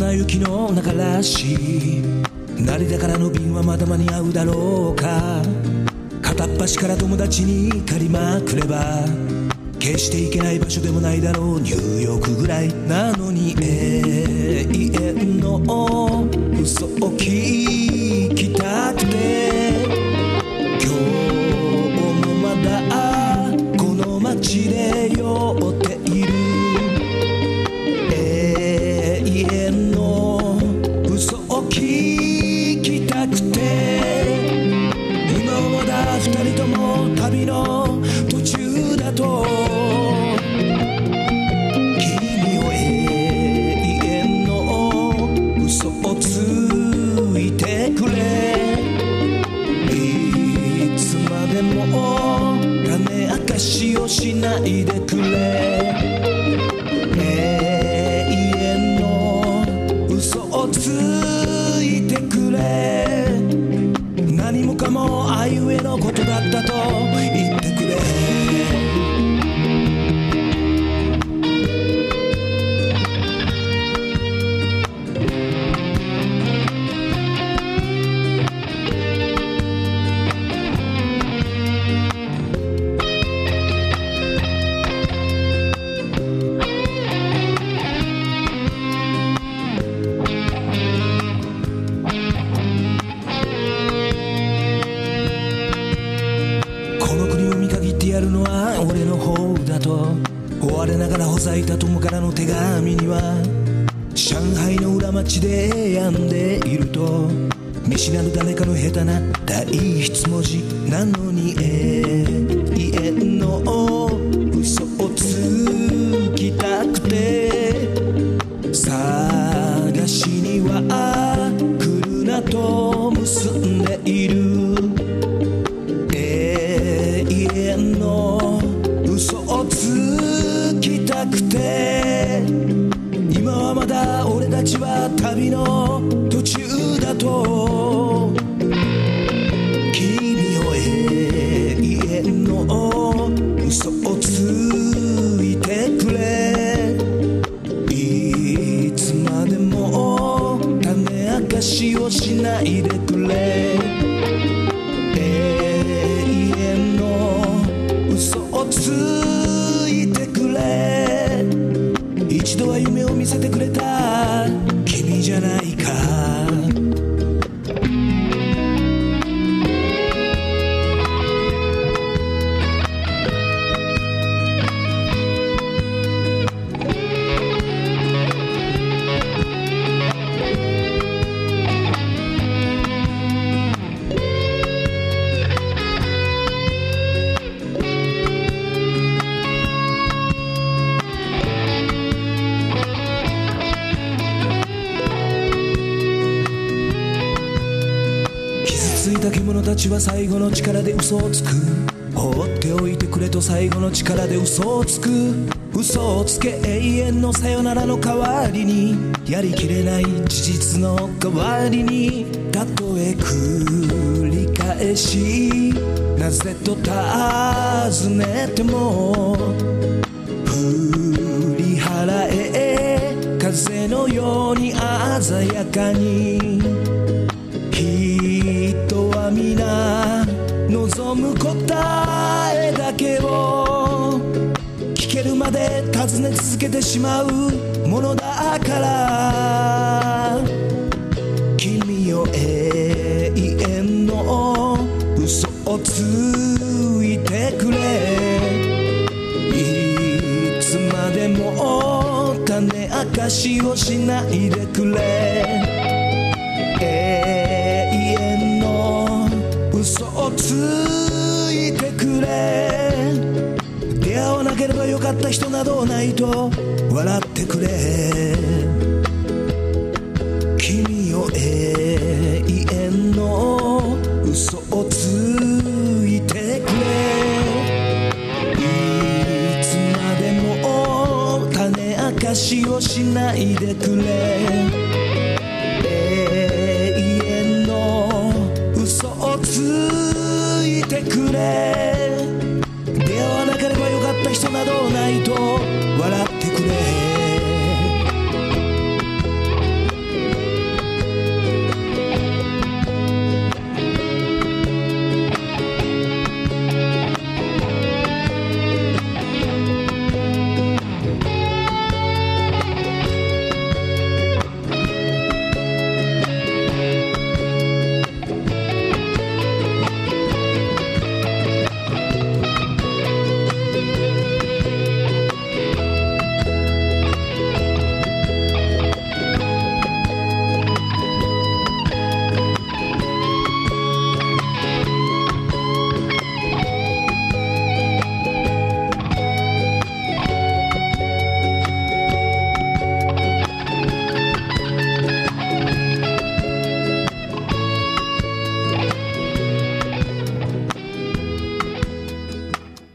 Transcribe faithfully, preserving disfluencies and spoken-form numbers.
な雪の中らしい成田からの便はまだ間に合うだろうか。片っ端から友達に借りまくれば決して行けない場所でもないだろう。ニューヨークぐらいなのに永遠の嘘を聞きたくて、今日もまだこの街で酔っている。永遠の嘘を聞きたくて、今はまだ二人とも旅の途中だと。君を永遠の嘘をついてくれ。いつまでも種明かしをしないでくれ。永遠の嘘をついてくれ。何もかもあいうえのことだったと言ってくれ。やるのは俺の方だと追われながらほざいた友からの手紙には、上海の裏町で病んでいると見知らぬ誰かの下手な第一文字なのに永遠の嘘をつきたくて、探しには来るなと結んでいる。永遠の嘘をつきたくて、今はまだ俺たちは旅の途中だと。君を永遠の嘘をついてくれ。いつまでも種明かしをしないでくれ。嘘をついてくれ。一度は夢を見せてくれた君じゃないか。ついた獣たちは最後の力で嘘をつく。放っておいてくれと最後の力で嘘をつく。嘘をつけ永遠のさよならの代わりに、やりきれない事実の代わりに、たとえ繰り返しなぜと尋ねても、振り払え風のように鮮やかに。人は皆望む答えだけを聞けるまで尋ね続けてしまうものだから。君よ永遠の嘘をついてくれ。いつまでも種明かしをしないでくれ。嘘をついてくれ。出会わなければよかった人などないと笑ってくれ。